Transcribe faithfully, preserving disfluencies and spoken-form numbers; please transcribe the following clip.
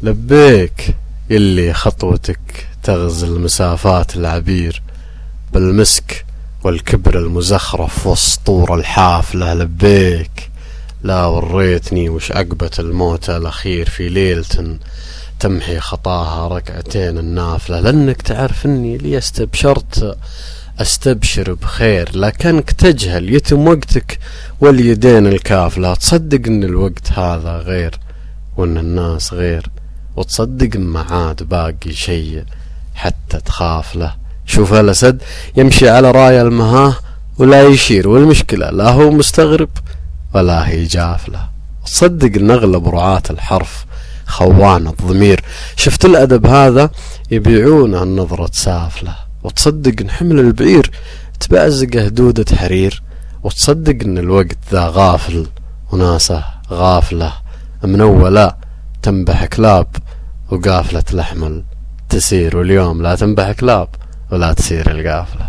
لبيك يلي خطوتك تغزل مسافات العبير بالمسك والكبر المزخرف والسطور الحافلة. لبيك لا وريتني وش عقبة الموت الأخير في ليلة تمحي خطاها ركعتين النافلة، لأنك تعرف أني لي استبشرت استبشر بخير، لكنك تجهل يتم وقتك واليدين الكافلة. تصدق أن الوقت هذا غير وأن الناس غير، وتصدق ما عاد باقي شيء حتى تخاف له. شوف الأسد يمشي على راية المهاه ولا يشير، والمشكلة لا هو مستغرب ولا هي جافلة. تصدق أن أغلب رعاة الحرف خوان الضمير، شفت الأدب هذا يبيعونه النظرة سافلة. وتصدق أن حمل البعير تبعزقه دودة حرير، وتصدق أن الوقت ذا غافل وناسه غافلة. من أولا تنبح كلاب وقافلة الأحمل تسير، واليوم لا تنبح كلاب ولا تسير القافلة.